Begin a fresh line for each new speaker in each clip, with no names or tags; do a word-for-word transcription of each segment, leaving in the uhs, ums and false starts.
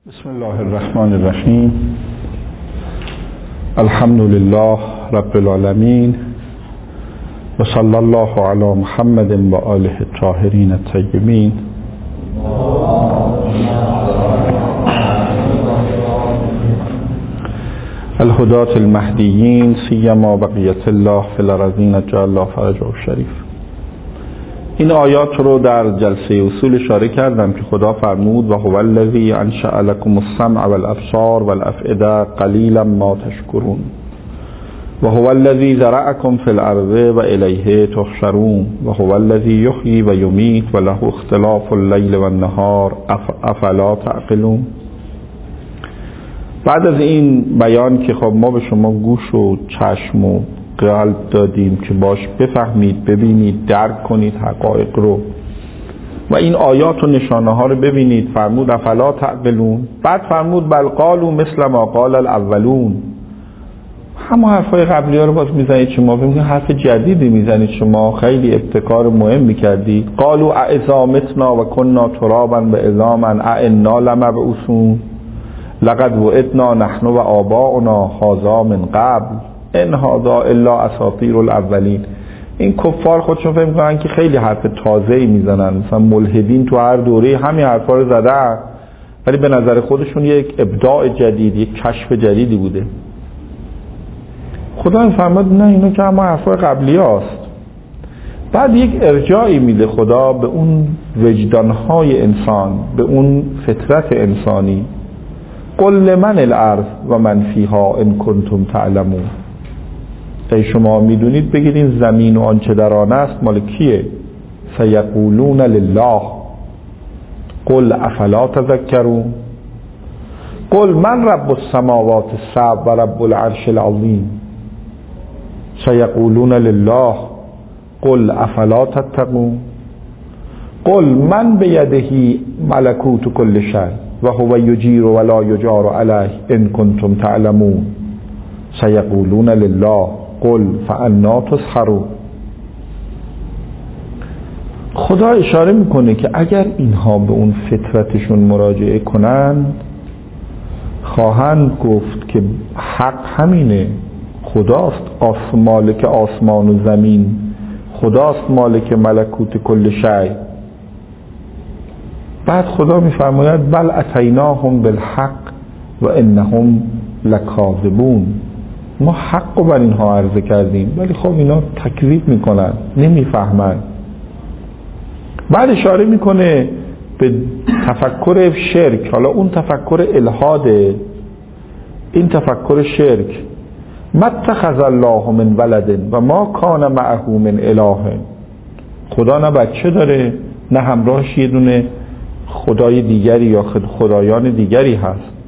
بسم الله الرحمن الرحیم. الحمد لله رب العالمین و صلی الله علی محمد و آله الطاهرین الطیبین. الهداة المهدیین سیما بقیت الله فی الارضین جعل الله فرجه الشریف. این آیات رو در جلسه اصول اشاره کردم که خدا فرمود و هو الذی انشأ لکم السمع والابصار والافئده قلیلا ما تشکرون و هو الذی ذرأکم فی الارض و الیه تحشرون و هو الذی یحیی و یمیت و له اختلاف اللیل و النهار افلا تعقلون. بعد از این بیان که خب ما به شما گوش و چشم و قلب دادیم که باش بفهمید، ببینید، درک کنید حقایق رو و این آیات و نشانه ها رو ببینید، فرمود افلا تعقلون. بعد فرمود بل قالوا مثل ما قال الاولون. همه حرفای قبلی ها رو باز میزنید شما، فکر حرف جدیدی میزنید شما، خیلی ابتکار مهم میکردید. قالوا اذا متنا و كنا ترابا و عظاما ائنا لمبعوثون لقد وعدنا نحن و آباؤنا هذا من قبل ان هذا الا اساطیر الاولین. این کفار خودشون فکر می‌کنن که خیلی حرف تازه‌ای میزنن، مثلا ملحدین تو هر دوره همین حرفا رو زدن، ولی به نظر خودشون یک ابداع جدید، یک کشف جدیدی بوده. خدا فرمود نه، اینا که همه حرفای قبلی هاست. بعد یک ارجاعی میده خدا به اون وجدانهای انسان، به اون فطرت انسانی. قل لمن الارض و من فیها ان کنتم تعلمون. ای شما میدونید بگید این زمین و آنچه در آن است مال کیه؟ سیقولون لله. قل افلا تذکرون. قل من رب السماوات السبع و رب العرش العظیم. سیقولون لله. قل افلا تتقون. قل من بیده ملکوت کل شیء و هو یجیر ولا یجار علیه ان کنتم تعلمون. سیقولون لله. قل فانا تسحرون. خدا اشاره میکنه که اگر اینها به اون فطرتشون مراجعه کنند خواهند گفت که حق همینه، خداست آس مالک آسمان و زمین، خداست مالک ملکوت کل شیء. بعد خدا میفرماید بل اتیناهم بالحق و انهم لکاذبون. ما حق رو بر اینها عرضه کردیم ولی خب اینا تکذیب میکنن، نمیفهمن. بعد اشاره میکنه به تفکر شرک. حالا اون تفکر الحاده، این تفکر شرک. ما اتخذ الله من ولد و ما کان معه من اله. خدا نه بچه داره نه همراهش یه دونه خدای دیگری یا خدایان دیگری هست.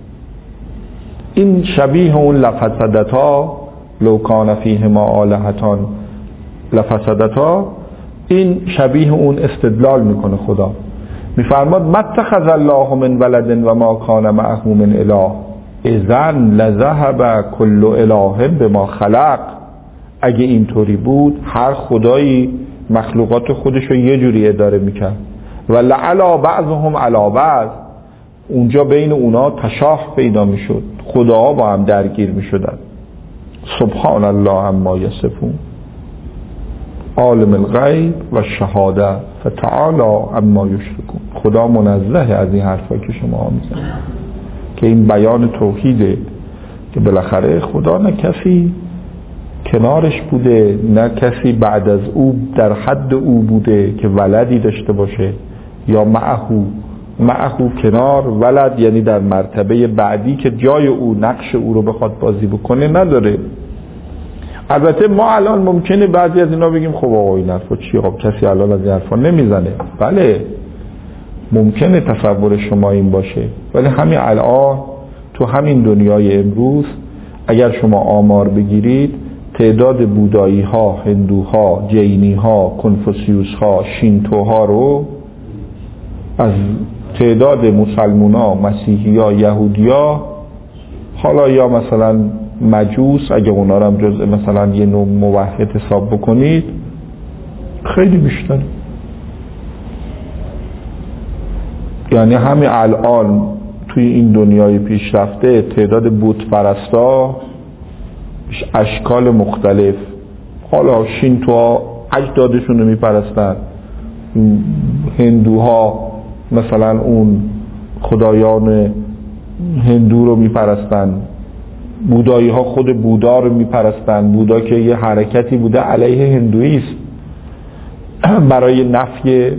این شبیه اون لفسدتا لو کان فیهما آلهتان لفسدتا، این شبیه اون استدلال میکنه خدا. میفرماد ما اتخذ الله من ولد و ما کان معه من اله اذن لذهب کل اله بما خلق. اگه اینطوری بود هر خدایی مخلوقات خودشو یه جوری اداره میکرد و لعلا بعضهم علی بعض، اونجا بین اونا تشاح پیدا میشد، خداها با هم درگیر میشدن. سبحان الله عما یصفون عالم الغیب و شهاده فتعالی عما یشرکون. خدا منزه از این حرفا که شما میزنید که این بیان توحیده که بالاخره خدا نه کسی کنارش بوده نه کسی بعد از او در حد او بوده که ولدی داشته باشه یا معهو معهو کنار ولد، یعنی در مرتبه بعدی که جای او نقش او رو بخواد بازی بکنه نداره. البته ما الان ممکنه بعضی از اینا بگیم خب آقا این حرفا چیه، خب کسی الان از این حرفا نمیزنه. بله ممکنه تصور شما این باشه، ولی همین الان تو همین دنیای امروز اگر شما آمار بگیرید تعداد بودایی ها، هندوها، جینی ها، کنفوسیوس ها، شینتو ها رو از تعداد مسلمان ها، مسیحی ها، یهودی ها، حالا یا مثلا مجوس اگه اونا رو هم جزء مثلا یه نوع موحد حساب بکنید خیلی بیشتر. یعنی همین الان توی این دنیای پیشرفته تعداد بت پرستا اشکال مختلف، حالا شینتوها اجدادشون رو میپرستن، هندوها مثلا اون خدایان هندو رو میپرستن، بودایی ها خود بودا رو میپرستن. بودا که یه حرکتی بوده علیه هندویسم برای نفی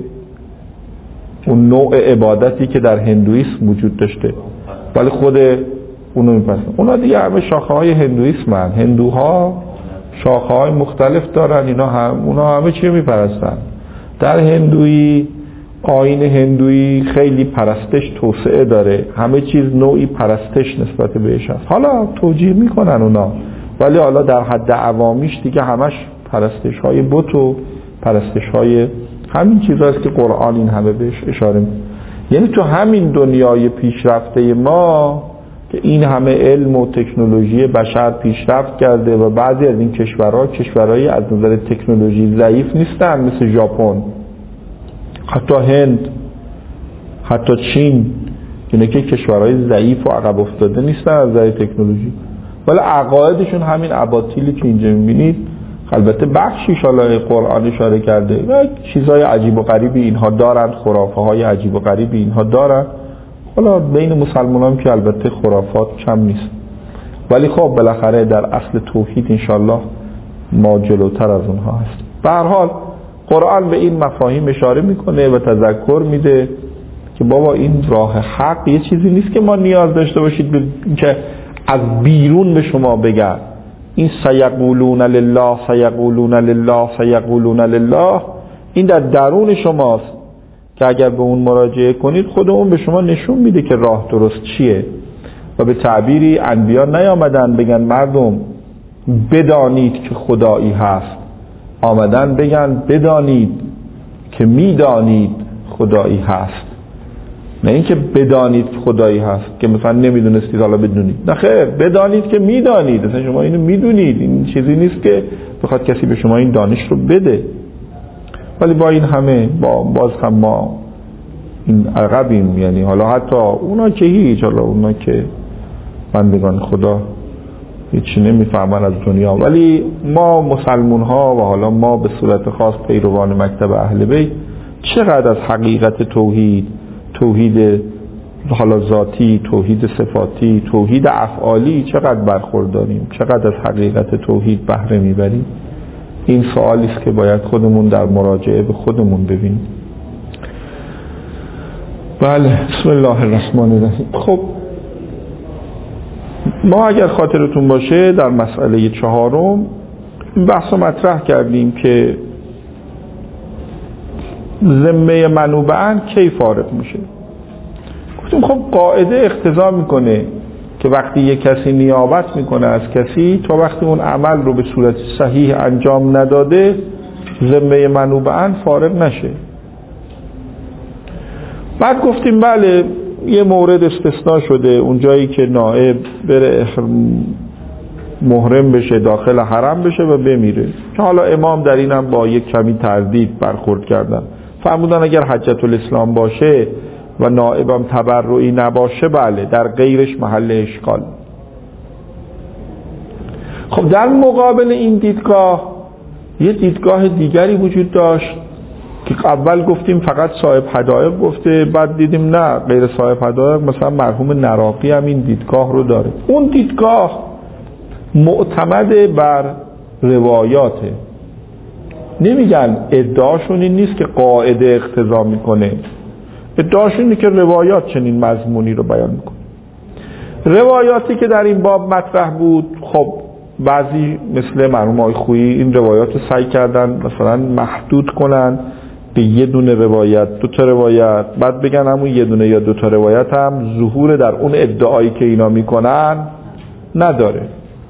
اون نوع عبادتی که در هندویسم وجود داشته، ولی خود اونو میپرستن. اونا دیگه همه شاخه های هندویسم هن. هندوها شاخه های مختلف دارن، اینا هم اونا همه چی میپرستن. در هندویی، آیین هندویی خیلی پرستش توسعه داره، همه چیز نوعی پرستش نسبت بهش هست. حالا توجیه میکنن اونا، ولی حالا در حد عوامیش دیگه همش پرستش های بت و پرستش های همین چیز هست که قرآن این همه بهش اشاره میکنه. یعنی تو همین دنیای پیشرفته ما که این همه علم و تکنولوژی بشر پیشرفت کرده و بعضی از این کشورها کشورهای از نظر تکنولوژی ضعیف نیستن، مثل ژاپن، حتی هند، حتی چین، اینا که کشورهای ضعیف و عقب افتاده نیستن از نظر تکنولوژی، ولی عقایدشون همین اباطیلی که اینجا میبینید. البته بخشیش حالا قرآن اشاره کرده و چیزهای عجیب و غریبی اینها دارن، خرافه های عجیب و غریبی اینها دارن. حالا بین مسلمانان که البته خرافات کم نیست، ولی خب بالاخره در اصل توحید انشالله ما جلوتر از اونها هست. به هر حال قرآن به این مفاهیم اشاره میکنه و تذکر میده که بابا این راه حق یه چیزی نیست که ما نیاز داشته باشید به که از بیرون به شما بگن این سیقولون لله سیقولون لله سیقولون لله. این در درون شماست که اگر به اون مراجعه کنید خود اون به شما نشون میده که راه درست چیه. و به تعبیری انبیا نیامدن بگن مردم بدانید که خدایی هست، آمدن بگن بدانید که میدانید خدایی هست، نه اینکه بدانید خدایی هست که مثلا نمیدونستید حالا بدونید. نه خیر، بدانید که میدانید، مثلا شما اینو میدونید، این چیزی نیست که بخواد کسی به شما این دانش رو بده. ولی با این همه با باز هم ما این عقبیم، یعنی حالا حتی اونا که هیچ، حالا اونا که بندگان خدا هیچی نمیفهمن از دنیا، ولی ما مسلمون ها و حالا ما به صورت خاص پیروان مکتب اهل بیت چقدر از حقیقت توحید، توحید حالا ذاتی، توحید صفاتی، توحید افعالی چقدر برخورداریم، چقدر از حقیقت توحید بهره میبریم. این سوالی است که باید خودمون در مراجعه به خودمون ببینیم. بله، بسم الله الرحمن الرحیم. خب ما اگر خاطرتون باشه در مسئله چهارم این بحث رو مطرح کردیم که ذمه منوبه‌اند کی فارغ میشه. گفتیم خب قاعده اقتضا میکنه که وقتی یک کسی نیابت میکنه از کسی تا وقتی اون عمل رو به صورت صحیح انجام نداده ذمه منوبه‌اند فارغ نشه. بعد گفتیم بله یه مورد استثناء شده، اون جایی که نائب بره محرم بشه، داخل حرم بشه و بمیره، که حالا امام در اینم با یک کمی تردید برخورد کردن، فرمودن اگر حجت الاسلام باشه و نائبم تبرعی نباشه بله، در غیرش محل اشکال. خب در مقابل این دیدگاه یه دیدگاه دیگری وجود داشت که اول گفتیم فقط صاحب حدائق گفته، بعد دیدیم نه، غیر صاحب حدائق مثلا مرحوم نراقی هم این دیدگاه رو داره. اون دیدگاه معتمد بر روایاته، نمیگن ادعاشون این نیست که قاعده اقتضا میکنه، ادعاشون اینه که روایات چنین مضمونی رو بیان میکنه. روایاتی که در این باب مطرح بود، خب بعضی مثل مرحوم آقای خویی این روایات رو سعی کردن مثلا محدود کنن به یه دونه روایت، دو تا روایت، بعد بگن همون یه دونه یا دو تا روایت هم ظهور در اون ادعایی که اینا میکنن نداره.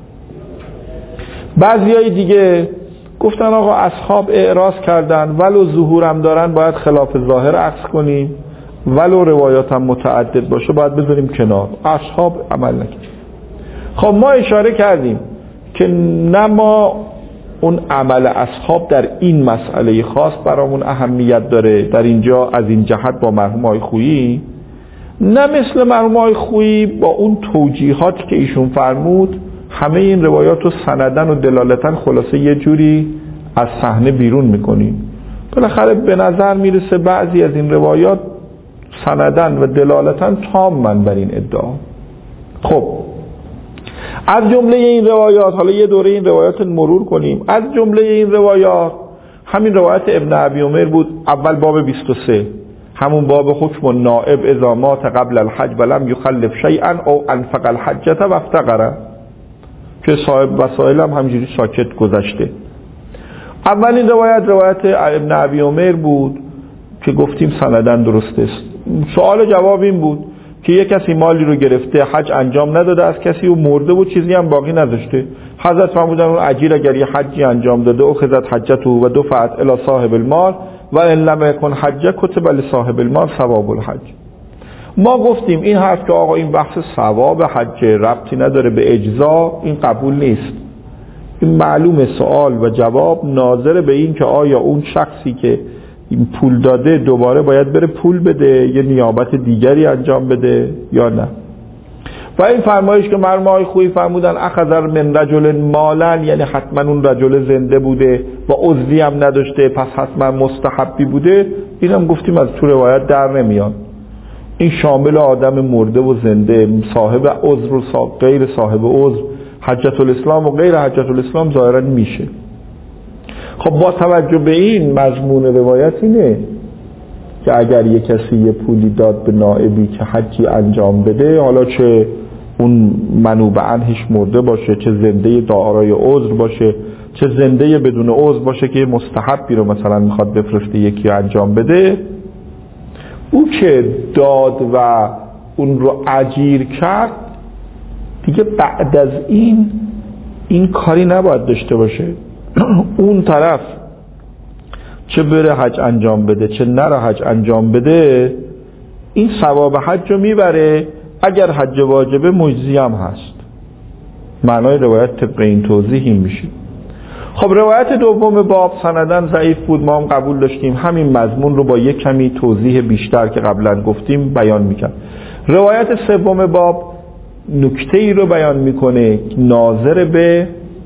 بعضیای دیگه گفتن آقا اصحاب اعراض کردن ولو ظهورم دارن باید خلاف ظاهر عکس کنیم، ولو روایات هم متعدد باشه باید بذاریم کنار، اصحاب عمل نکنیم. خب ما اشاره کردیم که نه ما اون عمل اصحاب در این مسئله خاص برامون اهمیت داره، در اینجا از این جهت با مرحوم آقای خویی نه مثل مرحوم آقای خویی با اون توجیهاتی که ایشون فرمود همه این روایات رو سندن و دلالتن خلاصه یه جوری از صحنه بیرون میکنیم. بالاخره به نظر میرسه بعضی از این روایات سندن و دلالتن تامن بر این ادعا. خب از جمله این روایات، حالا یه دوره این روایات مرور کنیم. از جمله این روایات همین روایت ابن ابی عمر بود، اول باب بیست و سه، همون باب حکم النائب اذا مات قبل الحج ولم یخلف شیئا او انفق الحجة و افتقر، که صاحب وسائل هم همجوری ساکت گذشته. اولین روایت روایت ابن ابی عمر بود که گفتیم سندن درست است. سوال جواب این بود که یک کسی مالی رو گرفته، حج انجام نداده از کسی و مرده و چیزی هم باقی نذاشته. حضرت فرمودن اون اجیر اگر یه حجی انجام داده اخذت حجته و دفعت الی صاحب المال و ان لم یکن حج کتب لصاحب المال ثواب الحج. ما گفتیم این حرف که آقا این بحث ثواب حج ربطی نداره به اجزا، این قبول نیست. این معلومه سوال و جواب ناظر به این که آیا اون شخصی که این پول داده دوباره باید بره پول بده، یه نیابت دیگری انجام بده یا نه. و این فرمایش که مرحوم آقای خویی فرمودن اخذ من رجل مالا، یعنی حتما اون رجل زنده بوده و عضوی هم نداشته پس حتما مستحبی بوده، اینم گفتیم از تو روایت در نمیاد. این شامل آدم مرده و زنده، صاحب عضو و غیر صاحب عضو، حجت الاسلام و غیر حجت الاسلام ظاهرا میشه. خب با توجه به این مضمون روایت اینه که اگر یک کسی یه پولی داد به نائبی که حجی انجام بده، حالا چه اون منوبعاً هیچ مرده باشه، چه زنده دارای عذر باشه، چه زنده بدون عذر باشه که مستحبی رو مثلا میخواد بفرسته یکی انجام بده، او که داد و اون رو اجیر کرد دیگه بعد از این این کاری نباید داشته باشه. اون طرف چه بره حج انجام بده چه نره حج انجام بده، این ثواب حج رو میبره، اگر حج واجبه مجزی هم هست. معنای روایت طبق این توضیحی میشه. خب روایت دوم باب سندن ضعیف بود، ما هم قبول داشتیم، همین مضمون رو با یک کمی توضیح بیشتر که قبلا گفتیم بیان میکرد. روایت سوم باب نکته ای رو بیان میکنه ناظر به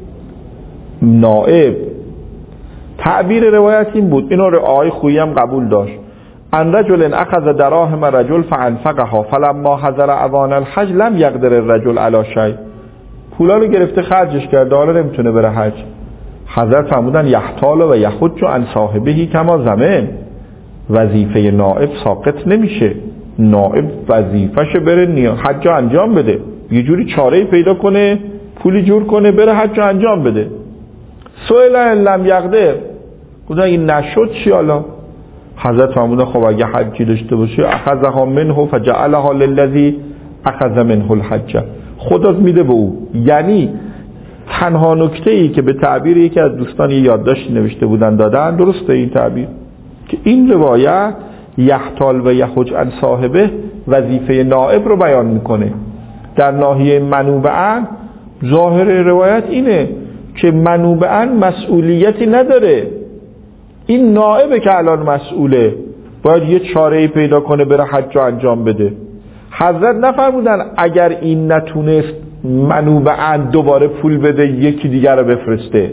نائب. تعبیر روایت این بود، اینو آقای خویی هم قبول داشت، ان رجل اخذ دراهم رجل فانفقها فلما حضر اوان الحج لم یقدر الرجل علی شیء. پولا رو گرفته خرجش کرده، حالا نمیتونه بره حج. حضرت فرمودن یحتال و یحج عن صاحبه کما زمن، وظیفه نائب ساقط نمیشه، نائب وظیفه‌شه بره حج انجام بده، یه جوری چاره‌ای پیدا کنه پولی جور کنه بره حج انجام بده. سئل ان لم یقدر، گفتن این نشد چی حالا؟ حضرت فرمودن خب اگه حجی داشته باشه اخذها منه فجعلها للذی اخذ منه الحج، خدا میده به او. یعنی تنها نکته ای که به تعبیر یکی از دوستان یه یادداشتی نوشته بودن دادن، درسته این تعبیر که این روایت یحتال و یحج عن صاحبه وظیفه نائب رو بیان میکنه. در ناحیه منوبعاً ظاهر روایت اینه که منوبعاً مسئولیتی نداره، این نائبه که الان مسئوله، باید یه چاره‌ای پیدا کنه بره حج رو انجام بده. حضرت نفرمودن اگر این نتونست منوبعاً دوباره پول بده یکی دیگر رو بفرسته،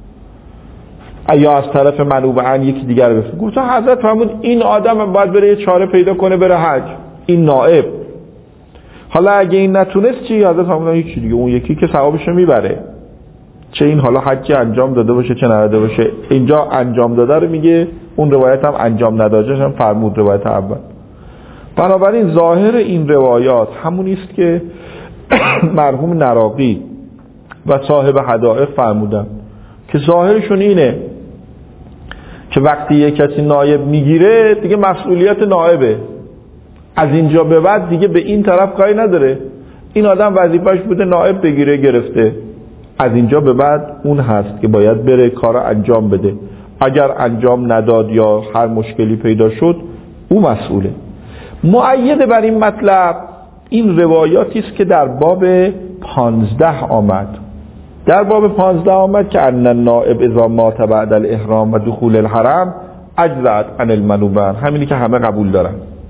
یا از طرف منوبعاً یکی دیگر رو بفرسته. گفتن حضرت فرمود این آدم باید بره یه چاره پیدا کنه بره حج، این نائب. حالا اگه این نتونست چی؟ حضرت فرمودن هیچ دیگه، اون یکی که ثوابش رو میبره، چه این حالا حجی انجام داده باشه چه نداده باشه. اینجا انجام داده رو میگه، اون روایت هم انجام ندادهش هم فرمود روایت اول. بنابراین ظاهر این روایات همونی است که مرحوم نراقی و صاحب حدائق فرمودن که ظاهرشون اینه که وقتی یک کسی نائب میگیره دیگه مسئولیت نائبه، از اینجا به بعد دیگه به این طرف کاری نداره. این آدم وظیفه‌اش بوده نائب بگیره، گرفته، از اینجا به بعد اون هست که باید بره کار انجام بده. اگر انجام نداد یا هر مشکلی پیدا شد او مسئوله. مؤید بر این مطلب این روایاتی است که در باب پانزده آمد. در باب پانزده آمد که ان النائب اذا مات بعد الاحرام و دخول الحرم اجزأت عن المنوبان، همینی که همه قبول دارن.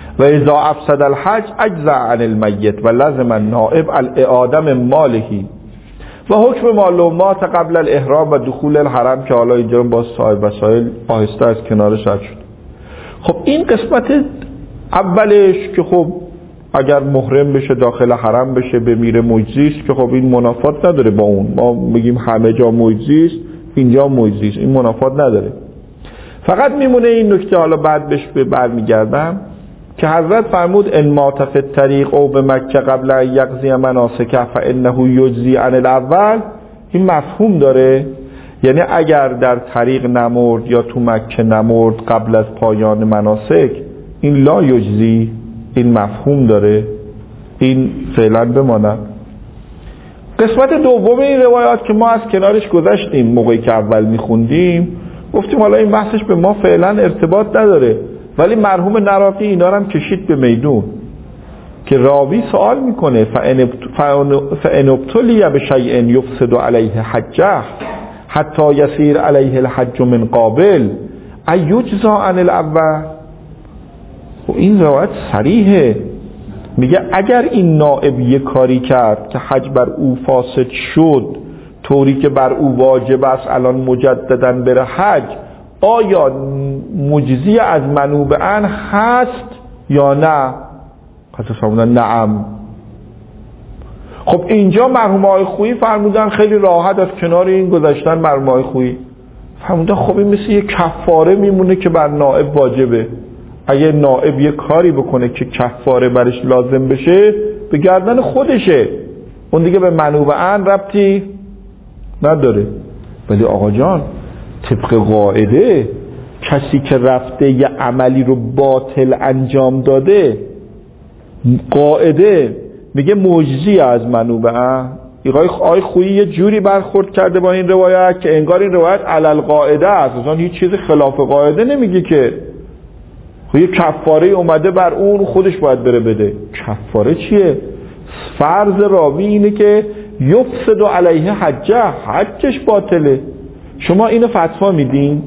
و اذا افسد الحج اجزع عن المیت و لازم النائب الاعاده من ماله و حکم معلومات قبل الاحرام و دخول الحرم که حالا اینجا با صاحب وسایل آهسته از کنارش رد شد. خب این قسمت اولش که خب اگر محرم بشه داخل حرم بشه بمیره مجزیست که خب این منافات نداره با اون، ما بگیم همه جا مجزیست اینجا مجزیست، این منافات نداره. فقط میمونه این نکته، حالا بعد بهش برمیگردم، که حضرت فرمود ان مات فی الطریق او به مکه قبل ان یقضی مناسکه فانه یجزی عن الاول. این مفهوم داره، یعنی اگر در طریق نمرد یا تو مکه نمرد قبل از پایان مناسک این لا یجزی، این مفهوم داره، این فعلا بماند. قسمت دوم این روایات که ما از کنارش گذشتیم موقعی که اول میخوندیم، گفتیم حالا این بحثش به ما فعلا ارتباط نداره، ولی مرحوم نراقی اینا رو هم کشید به میدون که راوی سوال میکنه فان ابتلی بشیء یفسد علیه حجه حتی یسیر علیه الحج من قابل ایجزا عن الاول. و این روایت صریحه، میگه اگر این نائب یک کاری کرد که حج بر او فاسد شد طوری که بر او واجب است الان مجددا بره حج، آیا مجزی از منوبعن هست یا نه؟ پس فرمودن نعم. خب اینجا مرحوم آقای خویی فرمودن خیلی راحت از کنار این گذشتن. مرحوم آقای خویی فرمودن خب این مثل یه کفاره میمونه که بر نائب واجبه. اگه نائب یه کاری بکنه که کفاره برش لازم بشه به گردن خودشه، اون دیگه به منوبعن ربطی نداره. ولی آقا جان طبق قاعده کسی که رفته یه عملی رو باطل انجام داده، قاعده میگه مجزی از منوبعن. آقای خویی یه جوری برخورد کرده با این روایت که انگار این روایت علل قاعده است، اصلا هیچ چیز خلاف قاعده نمیگه که یه کفاره اومده بر اون خودش باید بره بده. کفاره چیه؟ فرض راوی اینه که یفسد علیه حجه، حجش باطله. شما اینو فتوا میدین؟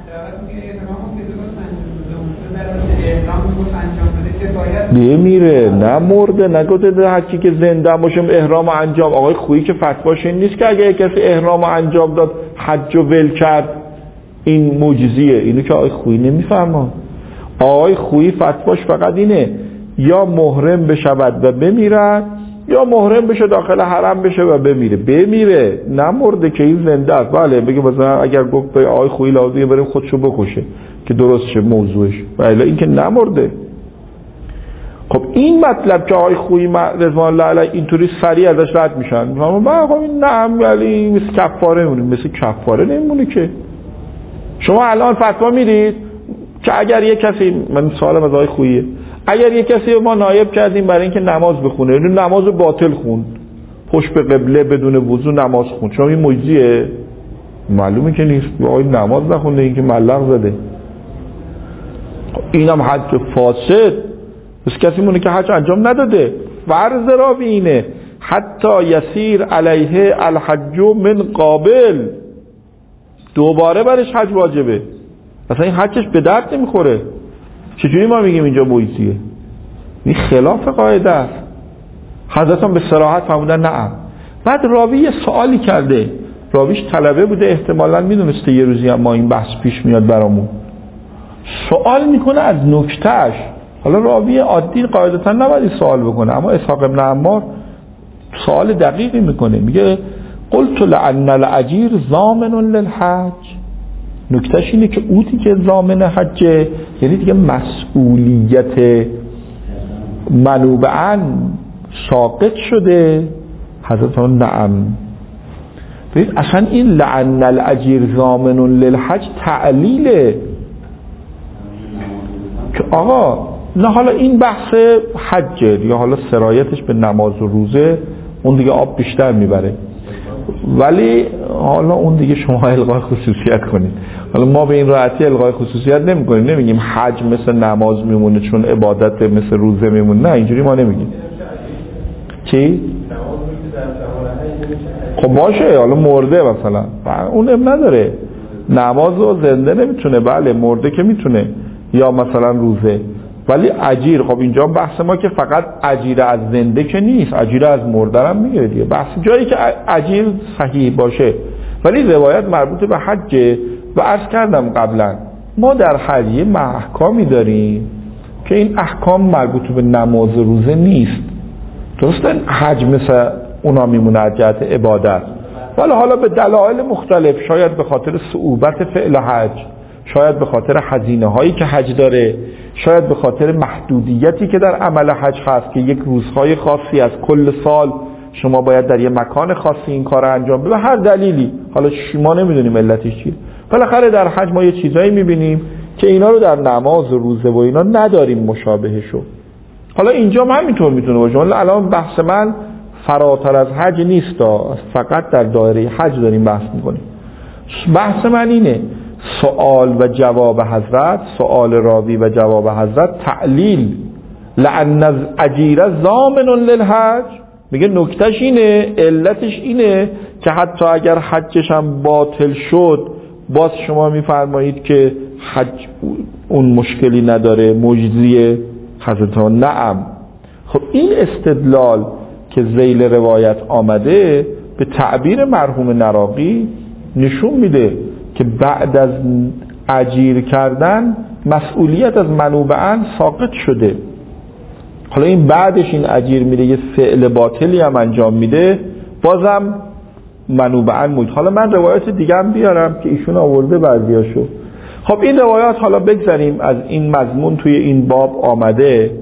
بمیره نه مرده، نگوته حجی که زنده باشم احرام انجام. آقای خویی که فتواش این نیست که اگه کسی احرام انجام داد حج و ول کرد این معجزیه. اینو که آقای خویی نمیفهمه. آقای خویی فتواش فقط اینه یا محرم بشود و بمیرد یا محرم بشه داخل حرم بشه و بمیره. بمیره نه مرده که این زنده است. بله بگه مثلا اگر گفت به آقای خویی لازمه بریم خودشو بکشه که درست شه موضوعش، ولی این که نمرده. خب این مطلب که آقای خویی رضوان الله علیه اینطوری سریع ازش رد میشن، میگم آقا این نه ولی مثل کفاره میمونه. مثل کفاره نمیمونه که. شما الان فتوا میدید که اگر یک کسی، من سوالم از آقای خوییه، اگر یک کسی ما نایب کردیم برای اینکه نماز بخونه، یعنی نماز باطل خوند، پشت به قبله بدون وضو نماز خوند، شما این مجزیه؟ معلومه که نیست. آقای نماز نخونده، این که ملق زده. اینم حج فاسد، بس کسی مونه که حج انجام نداده. فرض راوی اینه حتی یسیر علیه الحج من قابل، دوباره برش حج واجبه، اصلا این حجش به درد نمیخوره. چجوری ما میگیم اینجا مویزیه؟ این خلاف قاعده است. حضرت هم به صراحت فرمودن نعم. بعد راوی یه سوالی کرده، راویش طلبه بوده، احتمالاً میدونسته یه روزی هم ما این بحث پیش میاد برامون. سوال میکنه از نکتهش. حالا راوی عادی قاعدتا نباید سوال بکنه، اما اسحاق ابن عمار سوال دقیقی میکنه. میگه قلت لعن الاجیر ضامن للحج. نکتهش اینه که او دیگه ضامن حجه، یعنی دیگه مسئولیت منوبعاً ساقط شده. حضرت هم نعم. ببین اصلا این لعن الاجیر ضامن للحج تعلیله که آقا نه حالا این بحث حجه یا حالا سرایتش به نماز و روزه، اون دیگه آب بیشتر میبره، ولی حالا اون دیگه شما الغای خصوصیت کنید. حالا ما به این راحتی الغای خصوصیت نمی کنیم، نمیگیم حج مثل نماز میمونه چون عبادت مثل روزه میمونه، نه اینجوری ما نمیگیم. چی؟ خب باشه حالا مرده مثلا اون اب نداره، نماز و زنده نمیتونه، بله مرده که میتونه، یا مثلا روزه، ولی اجیر، خب اینجا بحث ما که فقط اجیر از زنده که نیست، اجیر از مرده هم میگه دیگه. بحث جایی که اجیر صحیح باشه. ولی روایت مربوط به حج و عرض کردم قبلا ما در حج یه احکامی داریم که این احکام مربوط به نماز روزه نیست. درسته حج مثل اونا میمونه از جهت عبادت، ولی حالا به دلایل مختلف، شاید به خاطر صعوبت فعل حج، شاید به خاطر هزینه هایی که حج داره، شاید به خاطر محدودیتی که در عمل حج هست که یک روزهای خاصی از کل سال شما باید در یه مکان خاصی این کار انجام بده، هر دلیلی، حالا شما نمیدونیم علتش چیه. بالاخره در حج ما یه چیزایی میبینیم که اینا رو در نماز و روزه و اینا نداریم مشابهشو. حالا اینجا هم همینطور میتونه باشه. الان بحث من فراتر از حج نیست، فقط در دایره حج داریم بحث میکنیم. بحث من اینه سوال و جواب حضرت، سوال راوی و جواب حضرت تعلیل لأن الاجیر ضامن للحج، میگه نکتهش اینه، علتش اینه که حتی اگر حجش هم باطل شد باز شما میفرمایید که حج اون مشکلی نداره، مجزیه. حضرت نعم. خب این استدلال که ذیل روایت آمده به تعبیر مرحوم نراقی نشون میده که بعد از اجیر کردن مسئولیت از منوبعاً ساقط شده. حالا این بعدش این اجیر میده یه فعل باطلی هم انجام میده، بازم منوبعاً موجود. حالا من روایت دیگه هم بیارم که ایشون آورده بعضیاشو. خب این روایات حالا بگذاریم از این مضمون توی این باب آمده.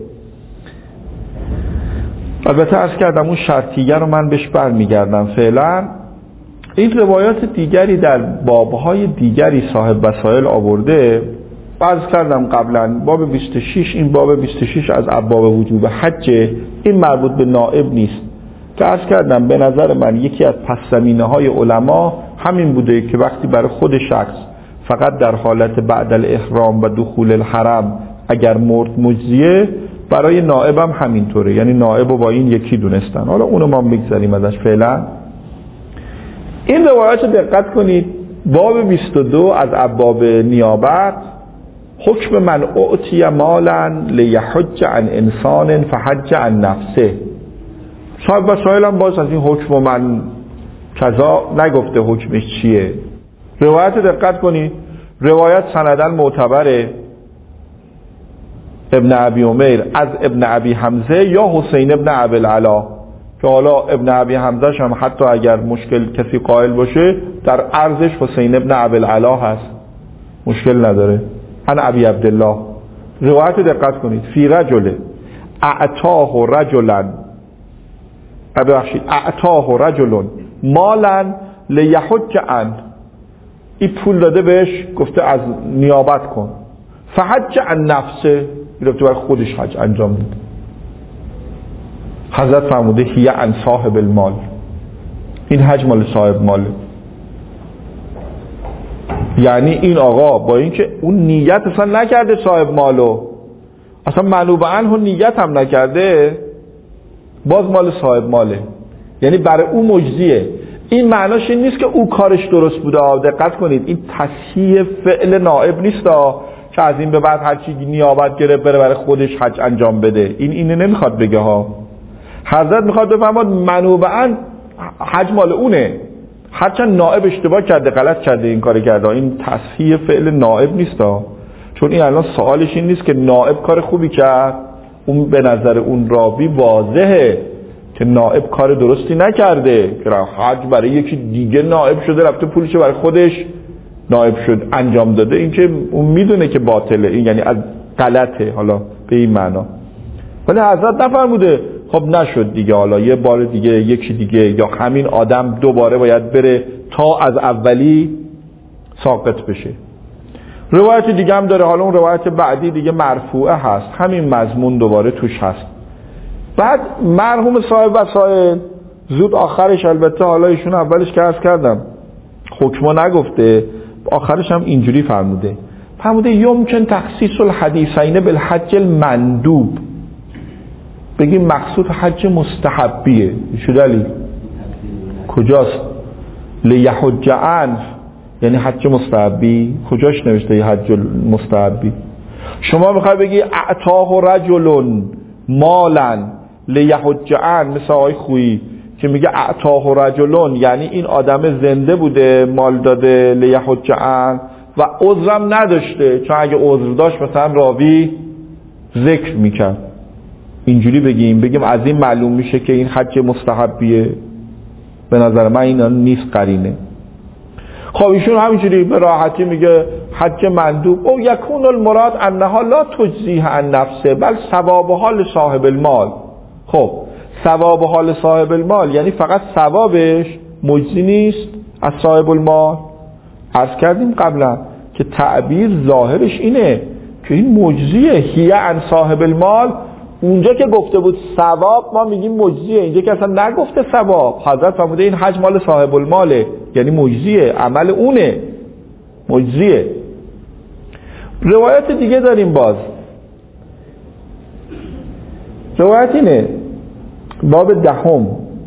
البته عرض کردم اون شرطیه رو من بهش برمیگردم فعلا. این روایات دیگری در بابهای دیگری صاحب وسائل آورده. عرض کردم قبلا باب بیست و شش، این باب بیست و شش از ابواب وجوب حج، این مربوط به نائب نیست که عرض کردم به نظر من یکی از پس زمینه های علما همین بوده که وقتی برای خود شخص فقط در حالت بعد الاحرام و دخول الحرم اگر مرد مجزیه، برای نائب هم همینطوره، یعنی نائب رو با این یکی دونستن. حالا اونو ما میگذاریم ازش فعلا. این روایت دقت کنید، باب بیست و دو از ابواب نیابت، حکم من اعطی مالا لیحج عن انسان فحج عن نفسه. صاحب وسائل هم باز از این حکم من کذا نگفته حکمش چیه. روایت دقت کنید، روایت سندن معتبره، ابن ابی عمیر از ابن ابی حمزه یا حسین ابن ابی العلا، که حالا ابن ابی حمزه هم حتی اگر مشکل کسی قائل باشه در عرضش حسین ابن ابی العلا هست، مشکل نداره. عن ابی عبدالله. روایت دقت کنید، فی رجل اعطاه رجلا ببخشید اعطاه رجل مالا لیحج عنه، این پول داده بهش، گفته از نیابت کن، فحج عن نفسه، گرفته برای خودش حج انجام داد. حضرت فرموده هی عن صاحب المال، این حج مال صاحب ماله. یعنی این آقا با اینکه اون نیت اصلا نکرده صاحب مالو، اصلا منوب عنه نیت هم نکرده، باز مال صاحب ماله، یعنی برای او مجزیه. این معناش این نیست که او کارش درست بوده. دقت کنید، این تصحیح فعل نائب نیست که از این به بعد هر چی نیابت گرفت بره برای خودش حج انجام بده. این اینه نمیخواد بگه ها. حضرت میخواد بفرماد منوبعاً حج مال اونه، هرچند نائب اشتباه کرده، غلط کرده، این کار کرده. این تصحیح فعل نائب نیست ها. چون این الان سوالش این نیست که نائب کار خوبی کرد، اون به نظر اون راوی واضحه که نائب کار درستی نکرده که حج برای یکی دیگه نائب شده، رفته پولشو برای خودش نائب شد انجام داده. این که اون میدونه که باطله، این یعنی از غلطه، حالا به این معنا. ولی حضرت نفرموده خب نشد دیگه، حالا یه بار دیگه یکی دیگه، یا همین آدم دوباره باید بره تا از اولی ساقط بشه. روایت دیگه هم داره، حالا اون روایت بعدی دیگه مرفوعه هست، همین مضمون دوباره توش هست. بعد مرحوم صاحب وسائل زود آخرش، البته حالا ایشون اولش که عرض کردم حکمو نگفته، آخرش هم اینجوری فرموده فرموده یمکن تخصیص الحدیثین بالحج المندوب، بگیم مقصود حج مستحبیه. شو دلیل کجاست؟ لیحج عنه، یعنی حج مستحبی کجاش نوشته حج مستحبی؟ شما میخوای بگی اعطاه رجل مالا لیحج عنه، مثل آقای خویی که میگه اعطاه رجل یعنی این آدم زنده بوده مال داده لیحج عنه و عذرم نداشته، چون اگه عذر داشت مثلا راوی ذکر میکرد. اینجوری بگیم بگیم از این معلوم میشه که این حج مستحبیه. به نظر من این نیست قرینه. خب ایشون همینجوری به راحتی میگه حج مندوب او یکون المراد انها لا تجزیه عن نفسه بل ثوابها لصاحب المال. خب ثوابها لصاحب المال یعنی فقط ثوابش مجزی نیست از صاحب المال. عرض کردیم قبلا که تعبیر ظاهرش اینه که این مجزیه، هیه عن صاحب المال. اونجا که گفته بود ثواب ما میگیم مجزیه، اینجا که اصلا نگفته ثواب. حضرت فرموده این حج مال صاحب الماله، یعنی مجزیه، عمل اونه، مجزیه. روایت دیگه داریم باز. روایت اینه باب دهم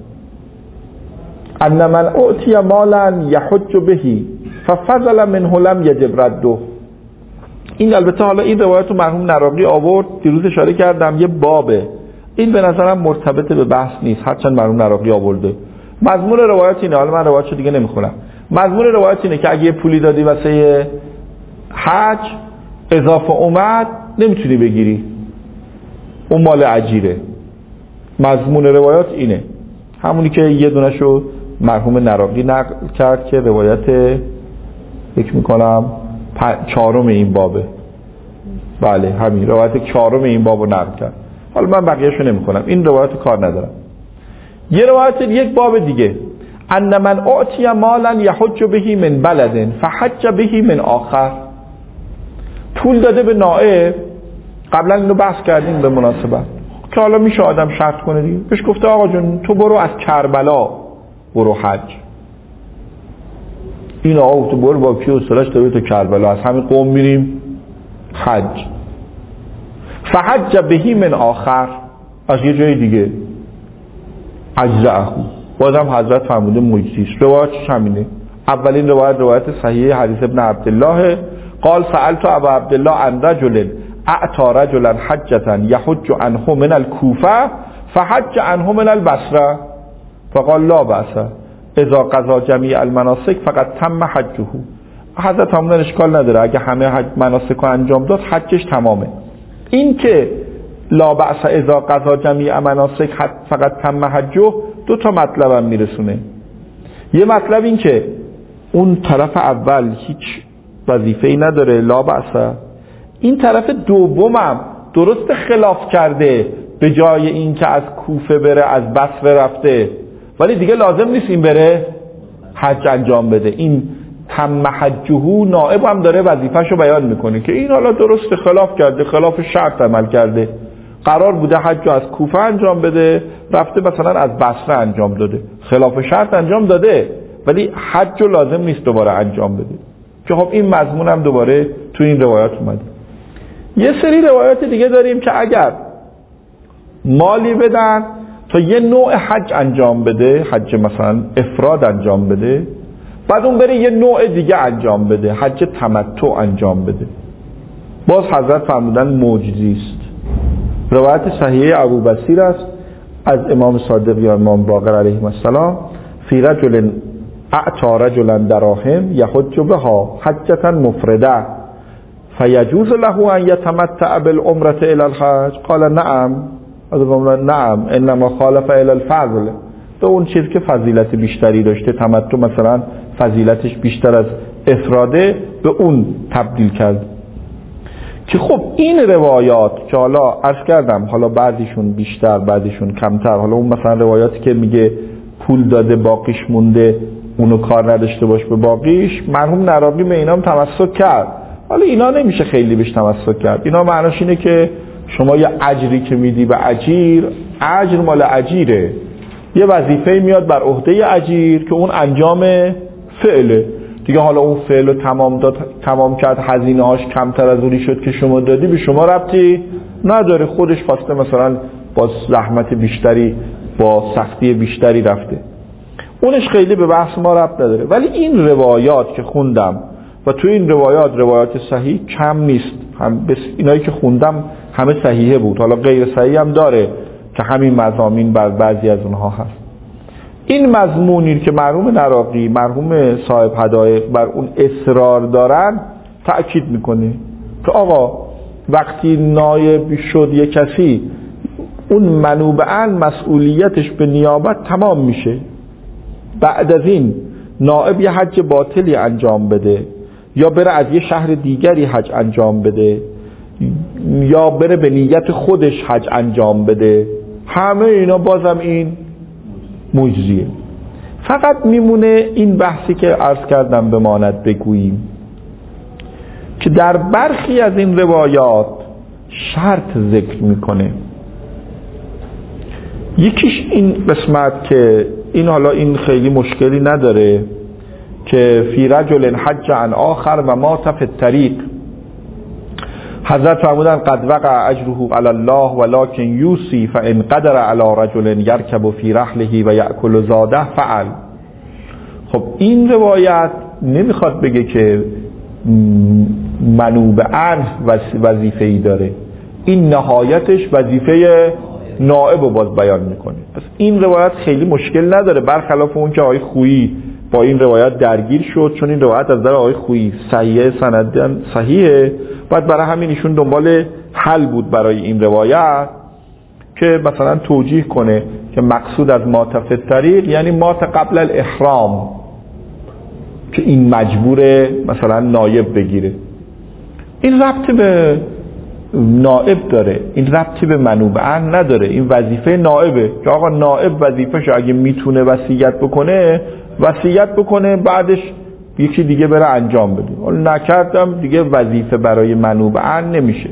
ان من اعطی مالا یحج بهی ففضل منه لم یجب رده. این البته حالا این روایت رو مرحوم نراقی آورد، دیروز اشاره کردم یه بابه، این به نظرم مرتبط به بحث نیست هرچند مرحوم نراقی آورده. مضمون روایت اینه، حالا من روایتشو دیگه نمیخونم. مضمون روایت اینه که اگه یه پولی دادی واسه حج اضافه اومد نمیتونی بگیری، اون مال اجیره. مضمون روایت اینه، همونی که یه دونشو مرحوم نراقی نقل کرد که روایت فکر میکنم چهارم این بابه. بله همین روایت چهارم این بابو نقل کرد. حالا من بقیه‌شو نمی‌خونم، این روایت کار ندارم. یه روایت یک باب دیگه ان من اعطی مالا یحج بهی من بلد فحج بهی من آخر. پول داده به نائب، قبلا اینو بحث کردیم به مناسبت که حالا میشه آدم شرط کنه دیگه. بهش گفته آقا جون تو برو از کربلا برو حج. این آقا تو برو با کی اصلاش تا تو کربلا، از همین قوم میریم حج. فحج بهی من آخر، از یه جای دیگه اجزعه. بازم حضرت فرموده مجزیست. روایتش همینه. اولین روایت روایت صحیح حدیث ابن عبدالله قال سألت ابا عبدالله عن رجل اعطى رجلا حجة يحج عنه من الكوفة فحج عنه من البصره فقال لا بأس اذا قضا جمیع المناسک فقط تم حجه. حضرت همون اشکال نداره، اگه همه حج مناسک رو انجام داد حجش تمامه. این که لا بأس اذا قضا جمیع مناسک فقط تم حجه دو تا مطلب هم میرسونه. یه مطلب این که اون طرف اول هیچ وظیفه‌ای نداره لا بأس، این طرف دومم درست خلاف کرده، به جای این که از کوفه بره از بصره رفته ولی دیگه لازم نیست این بره حج انجام بده. این تم حجه نائب هم داره وظیفه‌شو بیان میکنه که این حالا درست خلاف کرده، خلاف شرط عمل کرده. قرار بوده حج از کوفه انجام بده رفته مثلا از بصره انجام داده، خلاف شرط انجام داده ولی حج لازم نیست دوباره انجام بده. که خب این مضمون هم دوباره تو این روایات اومده. یه سری روایات دیگه داریم که اگر مالی بدن تا یه نوع حج انجام بده، حج مثلا افراد انجام بده، بعد اون بره یه نوع دیگه انجام بده، حج تمتع انجام بده، باز حضرت فرمودن معجزی است. روایت صحیح ابو بصیر است از امام صادق یا امام باقر علیه السلام فی رجل اعطى رجلا دراهم یحج بها حجة مفرده فیجوز له ان یتمتع بالعمرة الى الحج قال نعم نعم انما خالف الى الفضل. به اون چیز که فضیلت بیشتری داشته، تمتع مثلا فضیلتش بیشتر از افراده، به اون تبدیل کرد. که خب این روایات که حالا عرض کردم حالا بعضیشون بیشتر بعضیشون کمتر، حالا اون مثلا روایاتی که میگه پول داده باقیش مونده اونو کار نداشته باش به باقیش، مرحوم نراقی به اینام تمسک کرد. حالا اینا نمیشه خیلی بهش تمسک کرد. اینا معناش اینه که شما یه اجری که میدی به اجیر، اجر مال اجیره، یه وظیفه میاد بر عهده اجیر که اون انجام فعله دیگه. حالا اون فعل رو تمام داد، تمام کرد، هزینه هاش کمتر از اونی شد که شما دادی، به شما ربطی نداره. خودش خواسته مثلا با زحمت بیشتری با سختی بیشتری رفته، اونش خیلی به بحث ما ربط نداره. ولی این روایات که خوندم و تو این روایات روایات صحیح کم نیست، هم بس اینایی که خوندم همه صحیحه بود، حالا غیر صحیح هم داره که همین مضامین بر بعضی از اونها هست. این مضمونی که مرحوم نراقی، مرحوم صاحب حدایق بر اون اصرار دارن تأکید میکنه که آقا وقتی نایب شد یک کسی، اون منوبعاً مسئولیتش به نیابت تمام میشه. بعد از این نائب یه حج باطلی انجام بده یا بره از یه شهر دیگری حج انجام بده یا بره به نیت خودش حج انجام بده، همه اینا بازم این مجزیه. فقط میمونه این بحثی که عرض کردم بماند بگوییم که در برخی از این روایات شرط ذکر میکنه. یکیش این قسمت که این حالا این خیلی مشکلی نداره که فی رجل حج عن آخر و مات فی الطریق، حضرت فرمودن قد وقع اجره علی الله ولکن یوسی فان قدر علی رجل یرکب فی رحله و یأکل زاده فعل. خب این روایت نمیخواد بگه که منوبعاً وظیفه‌ای داره، این نهایتش وظیفه نائب رو باز بیان میکنه. پس این روایت خیلی مشکل نداره، برخلاف اون که آقای خویی با این روایت درگیر شد، چون این روایت از در آقای خویی صحیحه، سندن صحیحه، بعد برای همین ایشون دنبال حل بود برای این روایت که مثلا توجیه کنه که مقصود از مات فی الطریق یعنی مات قبل الاحرام، که این مجبور مثلا نایب بگیره. این ربطی به نائب داره، این ربطی به منوبعاً نداره، این وظیفه نائبه که آقا نائب وظیفه‌شو اگه میتونه وصیت بکنه وصیت بکنه، بعدش یکی دیگه بره انجام بده. حالا نکردم دیگه وظیفه برای منوبعاً نمیشه.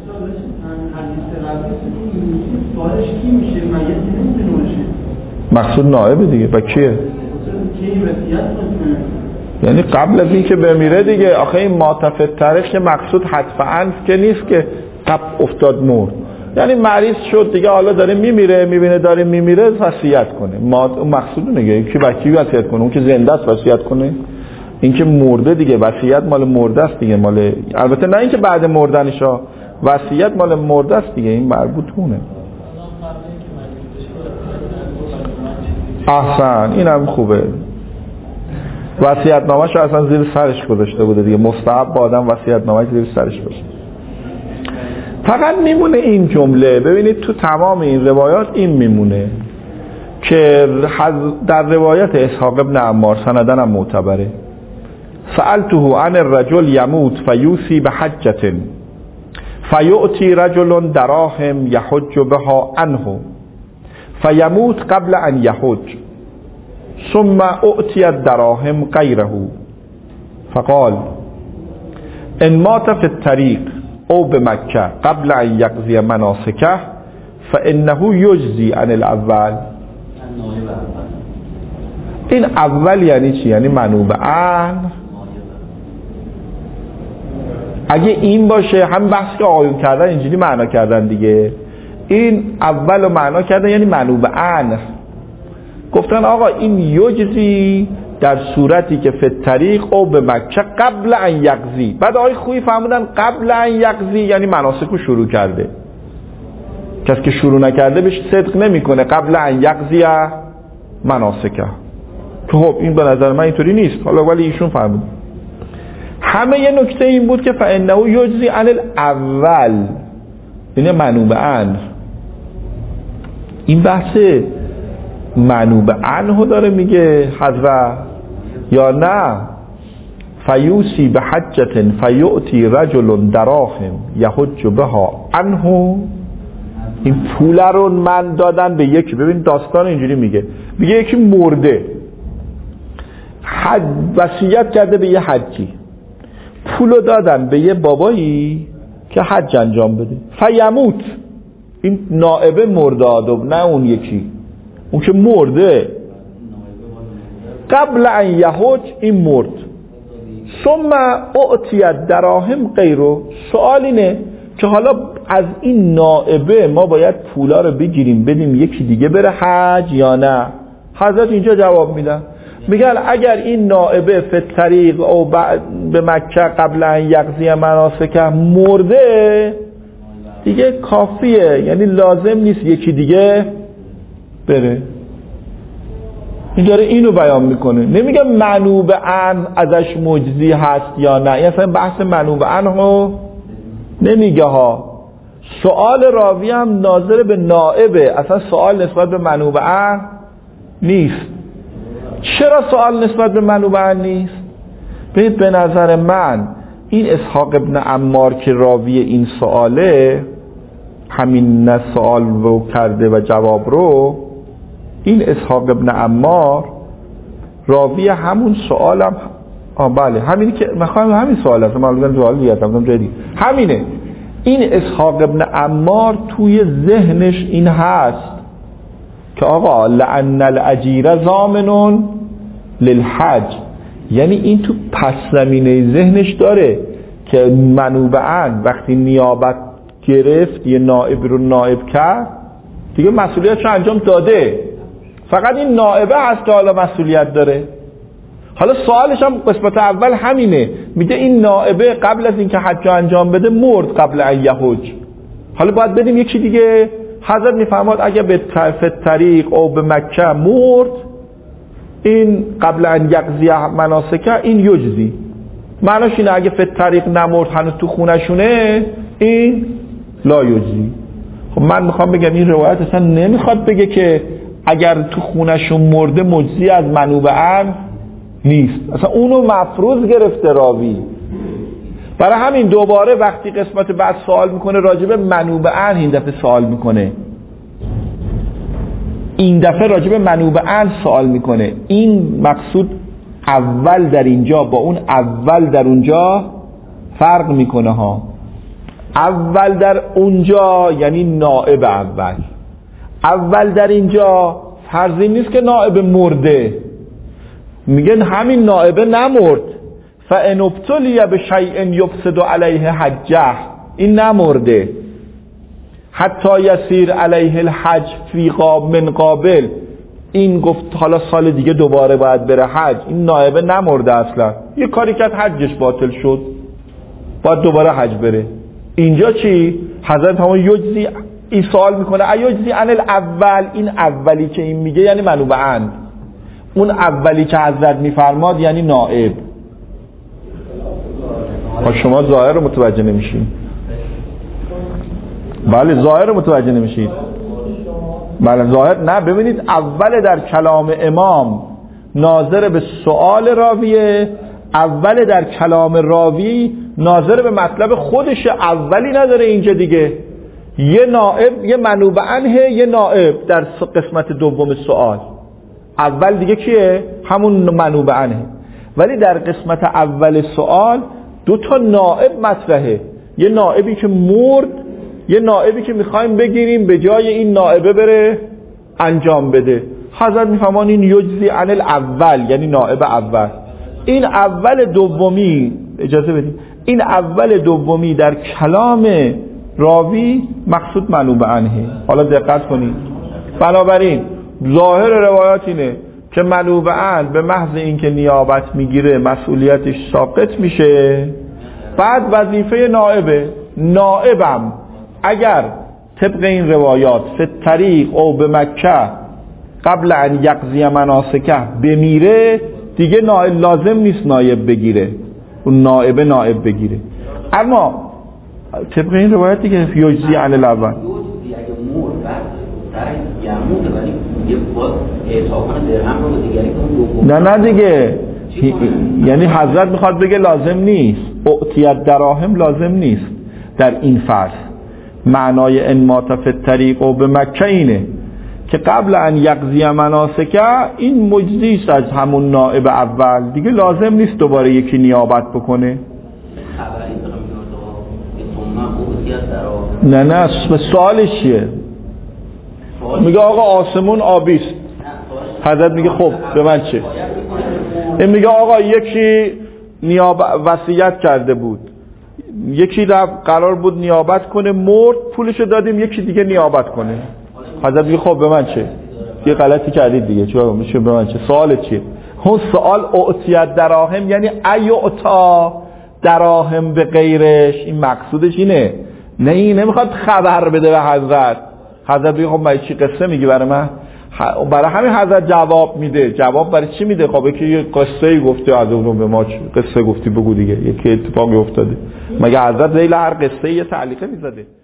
مقصود نائب دیگه. با کیه؟ یعنی قبل از این که بمیره دیگه. آخه این ماتف طریق که مقصود حتف انف که نیست که قب افتاد مرد، یعنی مریض شد دیگه، حالا داره میمیره، میبینه داره میمیره، وصیت کنه. ما اون مقصود نگه کی وکی وصیت کنه؟ اون که زنده است وصیت کنه؟ این که مرده دیگه، وصیت مال مرده است دیگه، مال البته نه اینکه بعد مردنش ها، وصیت مال مرده است دیگه، این مربوط اونه. احسن، این هم خوبه. وصیت نامه‌شو اصلا زیر سرش گذاشته بوده دیگه، مستحب با آدم وصیت نامه‌اش زیر سرش باشه. فقط میمونه این جمله، ببینید تو تمام این روایات این میمونه که در روایت اسحاق ابن عمار سندن هم معتبره، سألته عن الرجل یموت فیوسی بحجة فیؤتی رجل دراهم یحج بها عنه فیموت قبل ان یحج ثم اؤتی الدراهم غیره فقال ان مات فی الطریق او بمکه قبل ان یقضی مناسکه فانه یجزی عن الاول. این اول یعنی چی؟ یعنی منوبعاً. اگه این باشه هم بحث که آقایون کردن اینجوری معنا کردن دیگه، این اول رو معنا کردن یعنی منوبعاً. گفتن آقا این یجزی در صورتی که فی الطریق او به مکه قبل ان یقضی. بعد آقای خویی فهمیدن قبل ان یقضی یعنی مناسکو شروع کرده، کسی که شروع نکرده بهش صدق نمیکنه قبل ان یقضی مناسکه. خب این به نظر من اینطوری نیست، حالا ولی ایشون فهمید. همه یه نکته این بود که فانه یجزی عن الاول، یعنی منوبعاً. این بحث منوبعاً داره میگه حضرت یا نه؟ فیوسی به حجة فیؤتی رجل دراهم یحج بها عنه. این پول رو من دادن به یکی. ببین داستان اینجوری میگه، میگه یکی مرده، حج وصیت کرده به یه حجی، پولو دادن به یه بابایی که حج انجام بده. فیموت، این نائبه مرداد، نه اون یکی، اون که مرده. قبل ان یحج این مرد. ثم اعطی الدراهم غیره. سوال اینه که حالا از این نائبه ما باید پولا رو بگیریم بدیم یکی دیگه بره حج یا نه؟ حضرت اینجا جواب میدن میگن اگر این نائبه فی الطریق او به مکه قبل ان یقضی مناسکه مرده دیگه کافیه، یعنی لازم نیست یکی دیگه بره. این داره اینو بیان میکنه، نمیگه منوب عن ازش مجزی هست یا نه، این اصلا بحث منوب عنه نمیگه ها. سوال راوی هم ناظر به نائبه، اصلا سوال نسبت به منوب عن نیست. چرا سوال نسبت به منوب عن نیست؟ ببینید به نظر من این اسحاق ابن عمار که راوی این سواله، همین نه سوال رو کرده و جواب رو، این اسحاق ابن عمار راوی همون سوالم، آه بله همینی که میخوام، همین سوال هست، من میگم سوال دیگه هستم جدی همینه. این اسحاق ابن عمار توی ذهنش این هست که آقا لأن الاجیر ضامن للحج، یعنی این تو پس زمینه ذهنش داره که منوبعاً وقتی نیابت گرفت یه نائب رو نائب کرد دیگه مسئولیتش انجام داده، فقط این نائبه هست که حالا مسئولیت داره. حالا سوالش هم قسمت اول همینه، میگه این نائبه قبل از اینکه حج انجام بده مرد قبل ان یحج، حالا باید بدیم یکی دیگه. حضرت میفرماد اگه به طرف طریق او به مکه مرد، این قبل ان یقضی مناسکه این یجزی، معناش اینه اگه به طریق نمرد هنوز تو خونشونه این لا یجزی. خب من میخوام بگم این روایت اصلا نمیخواد بگه که اگر تو خونشون مرده مجزی از منوب عن نیست، اصلا اونو مفروض گرفته راوی. برای همین دوباره وقتی قسمت بعد سوال میکنه راجب منوب عن، این دفعه سوال میکنه، این دفعه راجب منوب عن سوال میکنه. این مقصود اول در اینجا با اون اول در اونجا فرق میکنه ها. اول در اونجا یعنی نائب اول، اول در اینجا فرض این نیست که نائب مرده، میگن همین نائبه نمرد، فان ابتلی بشیء یفسد علیه حجه، این نمرده، حتی یسیر علیه الحج فی قاب من قابل، این گفت حالا سال دیگه دوباره باید بره حج، این نائبه نمرده اصلا، یه کاری کرد حجش باطل شد باید دوباره حج بره. اینجا چی؟ حضرت همون یجزی، این سوال میکنه ایجزی عن الاول، این اولی که این میگه یعنی منوب عن، اون اولی که حضرت میفرماد یعنی نائب. ها شما ظاهر رو متوجه نمیشید؟ بله ظاهر رو متوجه نمیشید. بله ظاهر نه، ببینید اول در کلام امام ناظر به سؤال راویه، اول در کلام راوی ناظر به مطلب خودش، اولی نداره اینجا دیگه، یه نائب یه منوب عنه، یه نائب در قسمت دوم سؤال. اول دیگه کیه؟ همون منوب عنه. ولی در قسمت اول سؤال دو تا نائب مطرحه، یه نائبی که مرد، یه نائبی که میخوایم بگیریم به جای این نائبه بره انجام بده. حضرت میفهمان این یجزی عن الاول یعنی نائب اول. این اول دومی، اجازه بدید، این اول دومی در کلام راوی مقصود منوب عنه. حالا دقت کنید، بنابراین ظاهر روایات اینه که منوب عنه به محض اینکه نیابت میگیره مسئولیتش ساقط میشه، بعد وظیفه نائبه. نائبم اگر طبق این روایات فی الطریق او به مکه قبل ان یقضی مناسکه بمیره، دیگه نائب لازم نیست نائب بگیره، اون نائبه نائب بگیره. اما طبق این روایت دیگه یجزی عن الاول، نه نه دیگه، یعنی حضرت میخواد بگه لازم نیست، اعطیت دراهم لازم نیست در این فرض. معنای ان مات فی الطریق و به مکه اینه که قبل ان یقضی مناسکه این مجزی است از همون نائب اول، دیگه لازم نیست دوباره یکی نیابت بکنه. نه نه سوالش چیه؟ میگه آقا آسمون آبیست، حضرت میگه خب به من چه؟ این میگه آقا یکی نیابت وصیت کرده بود، یکی قرار بود نیابت کنه مرد، پولشو دادیم یکی دیگه نیابت کنه. حضرت میگه خب به من چه؟ یه غلطی کردید دیگه، چرا میشه به من چه؟ سوالت چیه؟ اون سوال اعطیت دراهم یعنی ایعطا دراهم به غیرش، این مقصودش اینه. نه این نمیخواد خبر بده به حضرت. حضرت بگه خب من چی قصه میگی برای من؟ برای همین حضرت جواب میده. جواب برای چی میده؟ خب که یه قصه گفته از اون به ما، قصه گفتی بگو دیگه، یکی اتفاقی افتاده. مگه حضرت ذیل هر قصه یه تعلیقه میزده؟